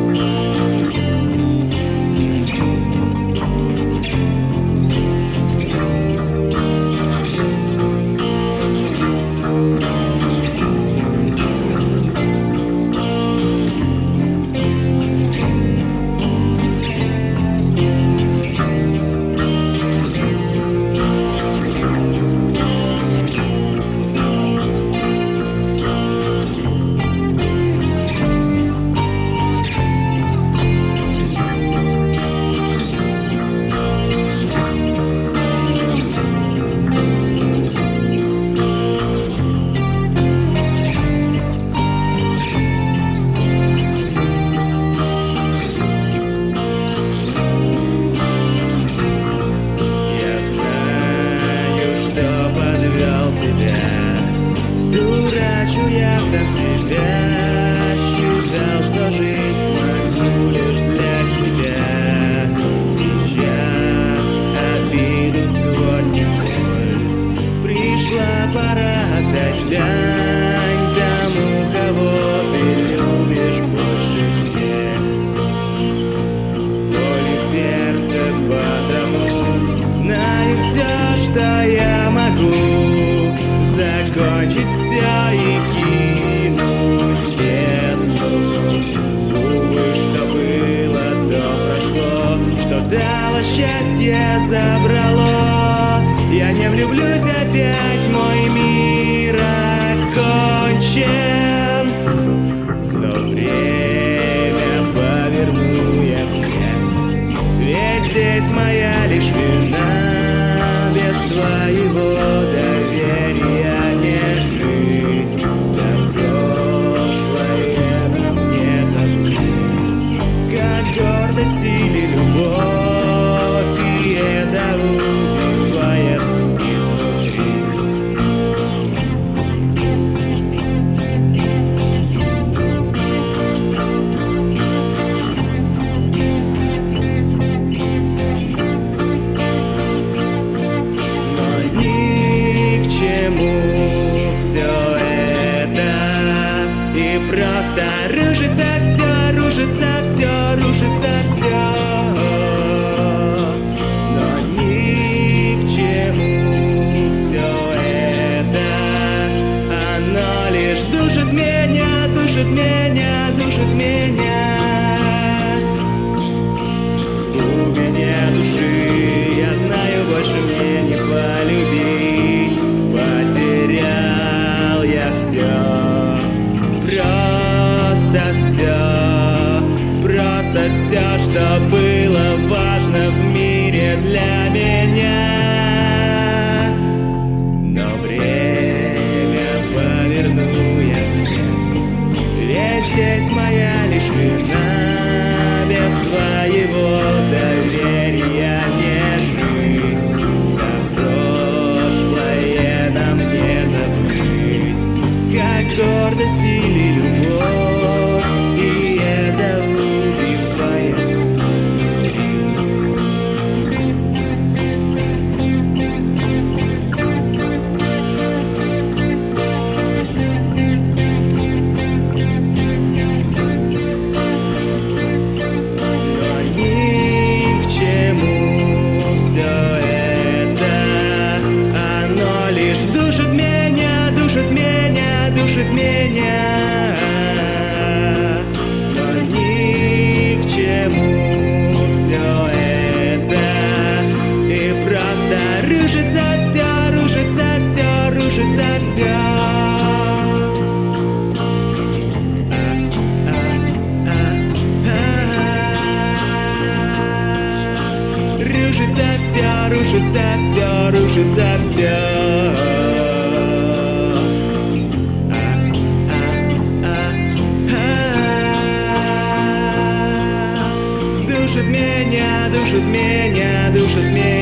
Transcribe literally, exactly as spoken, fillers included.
Дурачил я сам себя, считал, что жить смогу лишь для себя. Сейчас обиду сквозь и боль, пришла пора отдать дань тому, кого ты любишь больше всех. С болью в сердце потому знаю все, что я могу закончить все и кинуть в бездну. Увы, что было, то прошло, что дало счастье, забрало. Я не влюблюсь опять, мой мир окончен. Но время поверну я вспять, ведь здесь моя лишь вина. Без твоего доверия не жить, да прошлое нам не забыть. Как гордость или любовь, и это убивает изнутри. Просто рушится все, рушится все, рушится все. Но ни к чему все это. Оно лишь душит меня, душит меня, душит меня. В глубине души я знаю, больше мне не полюбить. Потерял я все. Просто все, просто все, что было важно в мире для меня. Но время поверну я вспять, ведь здесь моя лишь вина. Без твоего доверия не жить, да прошлое нам не забыть. Как гордость или любовь, и это убивает изнутри. Но ни к чему все это. Оно лишь душит меня, душит меня, душит меня. Но ни к чему все это. И просто рушится все, рушится все, рушится все. Рушится все, рушится все, рушится все. Душит меня, душит меня, душит меня.